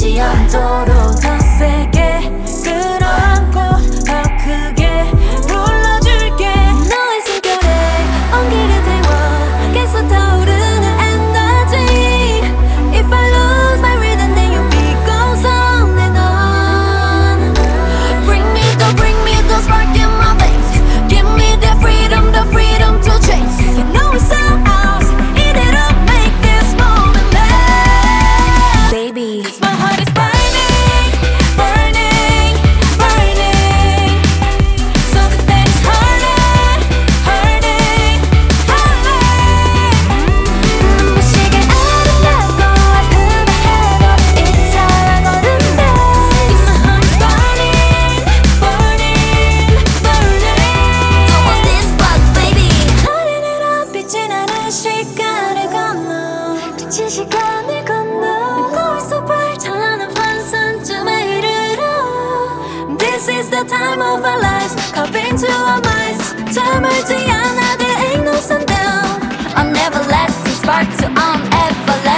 잊지 않도록 더 세게 끌어안고 더 크게 불러줄게. 너의 숨결에 온기를 태워 계속 타오르는 에너지. If I lose my rhythm then you become some and on. Bring me the spark in my veins. Give me the freedom to chase. You know it's all ours. 이대로 make this moment last. Baby, my heart is burning, burning, burning. So that it's hurting, hurting, hurting. 눈부시게 아름답고 아프다 해도 it's 사랑하는데. My heart is burning, burning, burning. So what's this spark, baby? 어린애로 빛이 나는 시간을 건너, 빛이 시간을 건너. 거울 속 찬란한 환상쯤에 이르러. This is the time of our lives, carve into our minds. 잠을지 않아, there ain't no sundown. An everlasting spark to an everlasting